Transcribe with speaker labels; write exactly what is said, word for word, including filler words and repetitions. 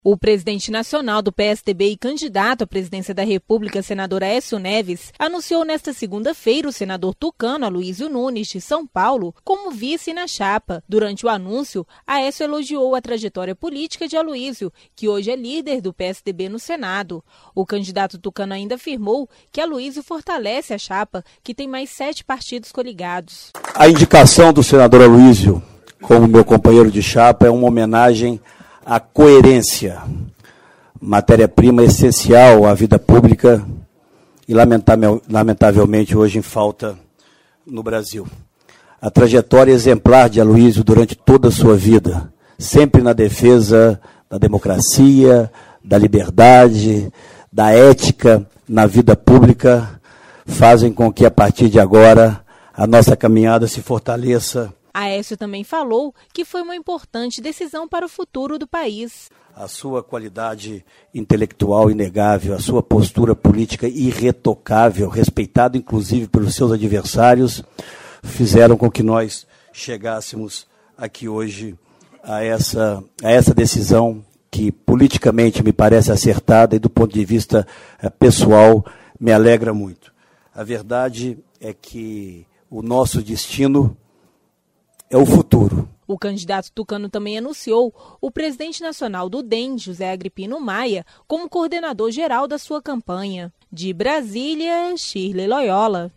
Speaker 1: O presidente nacional do P S D B e candidato à presidência da República, senador Aécio Neves, anunciou nesta segunda-feira o senador tucano Aloysio Nunes, de São Paulo, como vice na chapa. Durante o anúncio, Aécio elogiou a trajetória política de Aloysio, que hoje é líder do P S D B no Senado. O candidato tucano ainda afirmou que Aloysio fortalece a chapa, que tem mais sete partidos coligados.
Speaker 2: A indicação do senador Aloysio como meu companheiro de chapa é uma homenagem à coerência, matéria-prima essencial à vida pública e lamentavelmente hoje em falta no Brasil. A trajetória exemplar de Aloysio durante toda a sua vida, sempre na defesa da democracia, da liberdade, da ética na vida pública, fazem com que a partir de agora a nossa caminhada se fortaleça.
Speaker 1: Aécio também falou que foi uma importante decisão para o futuro do país.
Speaker 2: A sua qualidade intelectual inegável, a sua postura política irretocável, respeitada inclusive pelos seus adversários, fizeram com que nós chegássemos aqui hoje a essa, a essa decisão que politicamente me parece acertada e do ponto de vista pessoal me alegra muito. A verdade é que o nosso destino é o futuro.
Speaker 1: O candidato tucano também anunciou o presidente nacional do D E M, José Agripino Maia, como coordenador geral da sua campanha. De Brasília, Shirley Loyola.